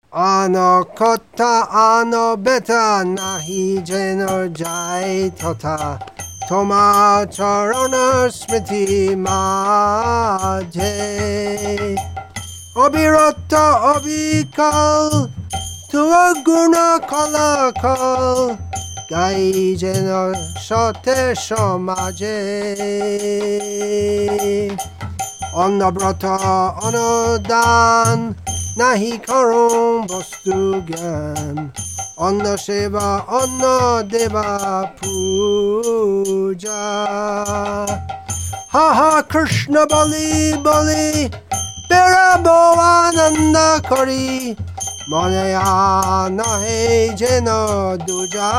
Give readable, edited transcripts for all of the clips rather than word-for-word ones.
আনো কথা আনো বেতা নাহি যেন যায় তথা তোমার চরণ স্মৃতি মাঝে অবিরত অবিকল তোমার গুণ কলাকল গাই যেন সতে সমাজে অন্নব্রত অনুদান নাহি করুন বস্তু জ্ঞান অন্ন সেবা অন্ন দেবা পূজা হা হা কৃষ্ণ বলি বলি বেড়াবো আনন্দ করি মনে নহে যেন দুজা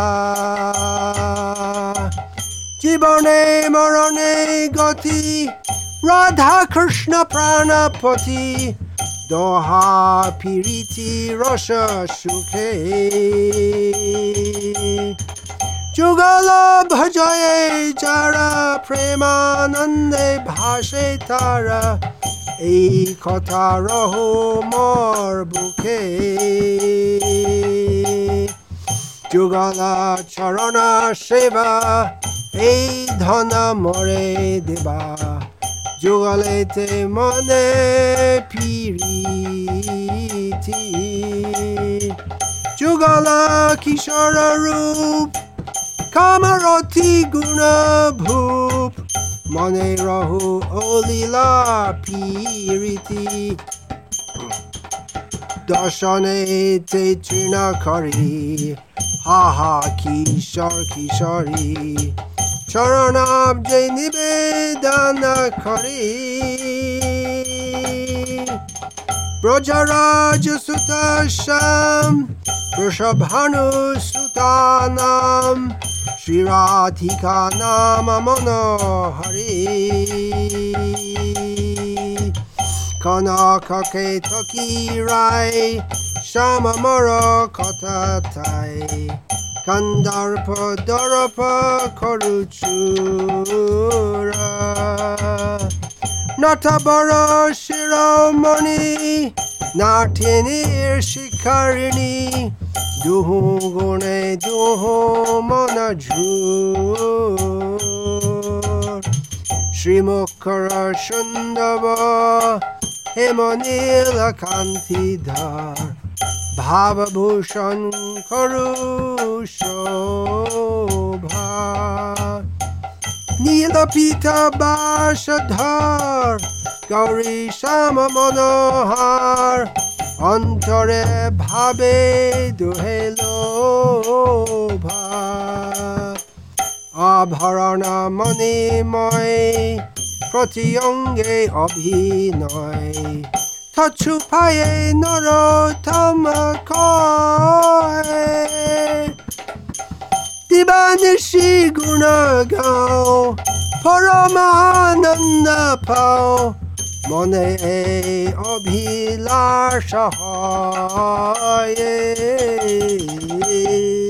জীবনে মরণে গতি রাধা কৃষ্ণ প্রাণপতি দোহা প্রীতি রস সুখে যুগল ভজয়ে যারা প্রেমানন্দে ভাসে তারা এই কথা রহ মোর বুকে যুগল চরণ সেবা এই ধন মরে দেবা যুগলেতে মনে প্রীতি যুগল কিশোর রূপ কামরতি গুণ ভূপ মনে রহু অলীলা প্রীতি দর্শনেতে তৃণ করি হা হা কিশোর কিশোরী চরণাব্জে নিবেদন করি ব্রজরাজ সুতা শ্যাম বৃষভানু সুতানাম শ্রীরাধিকা নাম মনোহরি কনককে থকি রায় শ্যাম মর কথা তাই কন্দর্প দর্প করুচুরা নট বড় শিরোমণি নাঠিনীর শিখারিণী দুহু গুণে দুহু মন ঝুর শ্রীমুখর সুন্দব হেমনীল কান্তিধর ভাবভূষণ করু শোভা নীলপীঠ বাসধর গৌরী শ্যাম মনোহর অন্তরে ভাবে দুহেল আভরণ মণিময় প্রতি অঙ্গে অভিনয় ছুপায়ে নরোত্তম কয় দিবানিশি গুণ গাও পরমানন্দ পাও মনে অভিলাষ হয়